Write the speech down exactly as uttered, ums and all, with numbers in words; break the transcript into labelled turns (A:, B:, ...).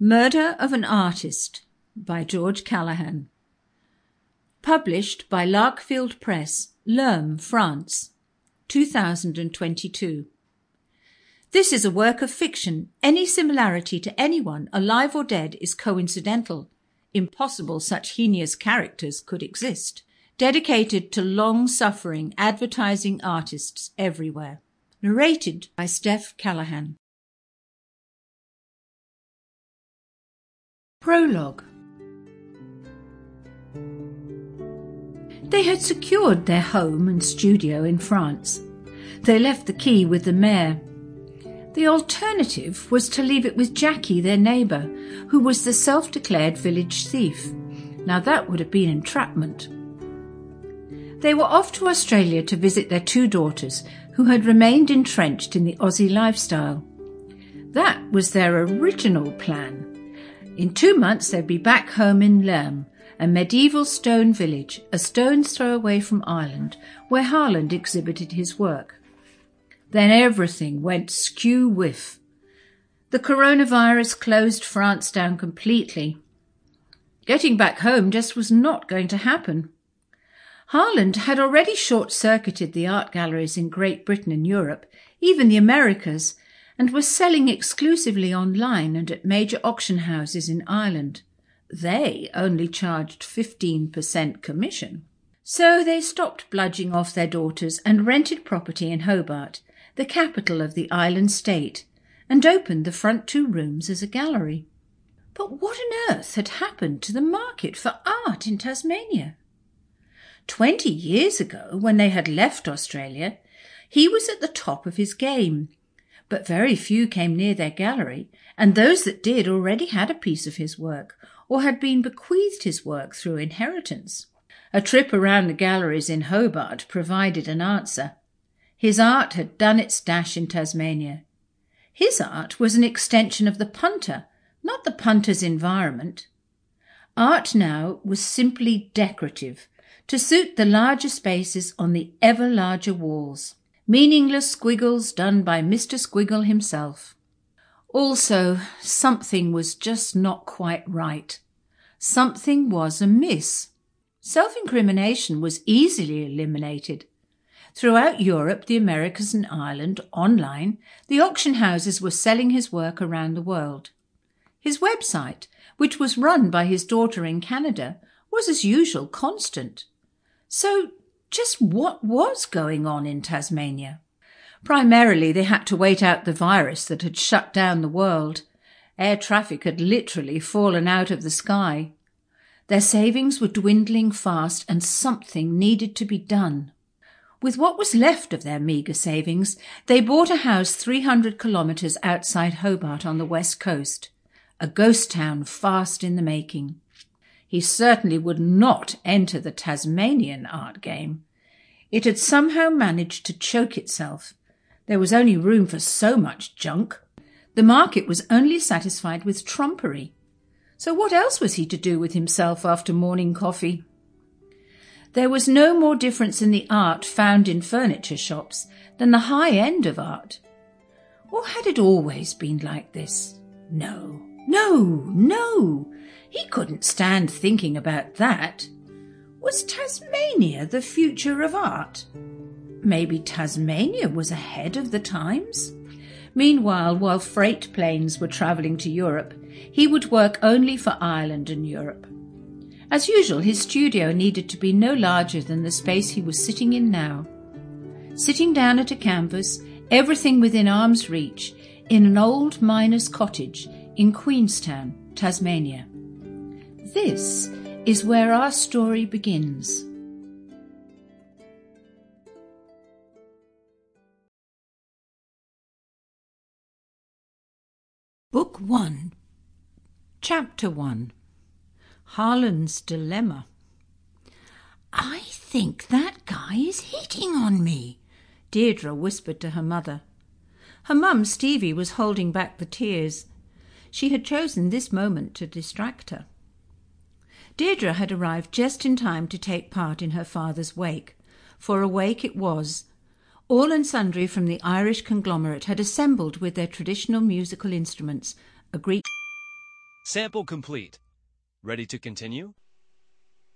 A: Murder of an Artist by George Callahan. Published by Larkfield Press, Lerm, France, two thousand twenty-two. This is a work of fiction. Any similarity to anyone, alive or dead, is coincidental. Impossible such heinous characters could exist. Dedicated to long-suffering advertising artists everywhere. Narrated by Steph Callahan. Prologue. They had secured their home and studio in France. They left the key with the mayor. The alternative was to leave it with Jackie, their neighbour, who was the self-declared village thief. Now that would have been entrapment. They were off to Australia to visit their two daughters, who had remained entrenched in the Aussie lifestyle. That was their original plan. In two months they'd be back home in Lerm, a medieval stone village, a stone's throw away from Ireland, where Harland exhibited his work. Then everything went skew-whiff. The coronavirus closed France down completely. Getting back home just was not going to happen. Harland had already short-circuited the art galleries in Great Britain and Europe, even the Americas, and was selling exclusively online and at major auction houses in Ireland. They only charged fifteen percent commission. So they stopped bludging off their daughters and rented property in Hobart, the capital of the island state, and opened the front two rooms as a gallery. But what on earth had happened to the market for art in Tasmania? Twenty years ago, when they had left Australia, he was at the top of his game, but very few came near their gallery, and those that did already had a piece of his work, or had been bequeathed his work through inheritance. A trip around the galleries in Hobart provided an answer. His art had done its dash in Tasmania. His art was an extension of the punter, not the punter's environment. Art now was simply decorative, to suit the larger spaces on the ever larger walls. Meaningless squiggles done by Mister Squiggle himself. Also, something was just not quite right. Something was amiss. Self-incrimination was easily eliminated. Throughout Europe, the Americas and Ireland, online, the auction houses were selling his work around the world. His website, which was run by his daughter in Canada, was as usual constant. So, just what was going on in Tasmania? Primarily, they had to wait out the virus that had shut down the world. Air traffic had literally fallen out of the sky. Their savings were dwindling fast and something needed to be done. With what was left of their meagre savings, they bought a house three hundred kilometres outside Hobart on the west coast, a ghost town fast in the making. He certainly would not enter the Tasmanian art game. It had somehow managed to choke itself. There was only room for so much junk. The market was only satisfied with trumpery. So what else was he to do with himself after morning coffee? There was no more difference in the art found in furniture shops than the high end of art. Or had it always been like this? No, no, no! He couldn't stand thinking about that. Was Tasmania the future of art? Maybe Tasmania was ahead of the times? Meanwhile, while freight planes were travelling to Europe, he would work only for Ireland and Europe. As usual, his studio needed to be no larger than the space he was sitting in now. Sitting down at a canvas, everything within arm's reach, in an old miner's cottage in Queenstown, Tasmania. This is where our story begins. Book one. Chapter one. Harland's Dilemma. "I think that guy is hitting on me," Deirdre whispered to her mother. Her mum, Stevie, was holding back the tears. She had chosen this moment to distract her. Deirdre had arrived just in time to take part in her father's wake, for a wake it was. All and sundry from the Irish conglomerate had assembled with their traditional musical instruments, a Greek
B: Sample complete. Ready to continue?